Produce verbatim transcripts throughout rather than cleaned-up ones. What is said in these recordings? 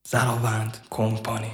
زراوند کمپانی.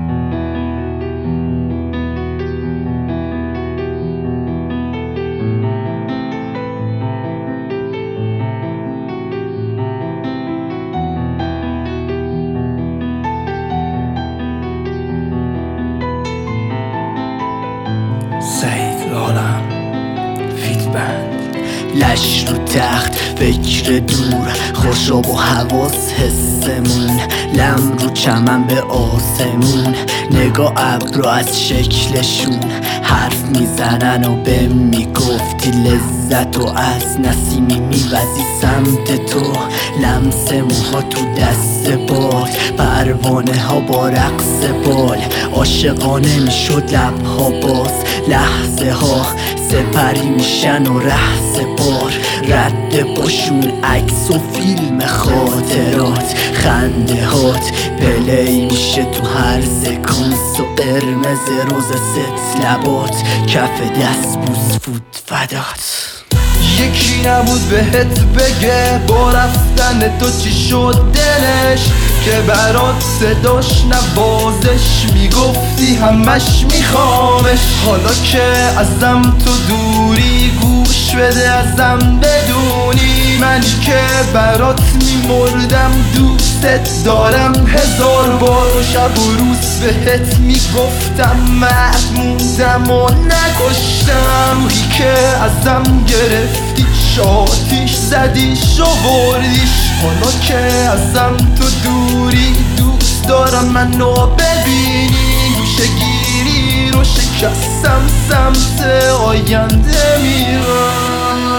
سعید لالم فیدبند. لش رو تخت فکر دور، خوشاب و حواس حسمون، لم رو چمن به آسمون، نگاه ابرو از شکلشون حرف میزنن و به میگفتی لذت و از نسیمی میوزی سمت تو، لمس موها تو دست باد، پروانه ها با رقص بال، عاشقانه میشد لبها باز، لحظه ها سپری میشن و رهز بار، رد باشون عکس و فیلم خاطرات، خنده هات پلی میشه تو هر سکانس و قرمز روز ست لبات، کف دست بوس فود فدات. یکی نبود بهت بگه با رفتن تو چی شد دلش، که برات صداش نوازش میگفتی همش میخوامش، حالا که ازم تو دوری گوش بده ازم بدونی، منی که برات میمردم دوستت دارم هزار بار، و شب و روز بهت میگفتم مرد موندم و نکشتم، روحی که ازم گرفتی شاتیش زدیش و بردیش، حالا که ازم تو دوری دوست دارم منو ببینی، گوشه گیری رو شکستم سمت آینده میرم.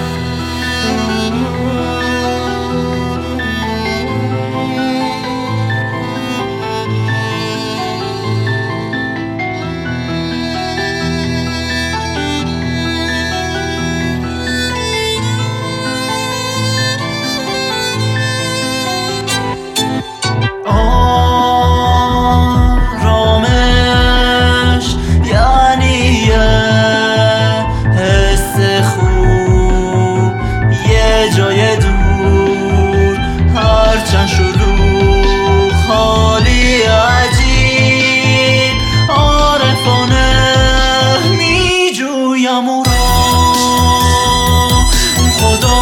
جای دور هرچند شلوغ حالی عجیب، عارفانه می جویم او را، خدا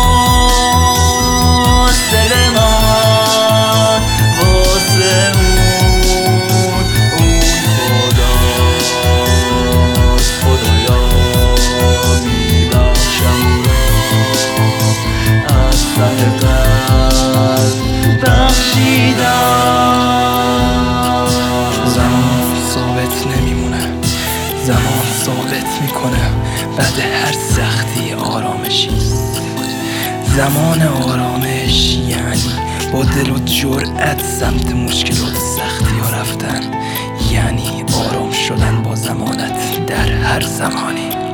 دل من واسه اون اون خداست، خدایا می بخشم ته قلب بخشیدم. زمان ثابت نمیمونه، زمان ثابت میکنه بعد هر سختی آرامشیست، زمان آرامش یعنی با دل و جرأت سمت مشکلات سختی ها رفتن، یعنی آرام شدن با زمانت در هر زمانی.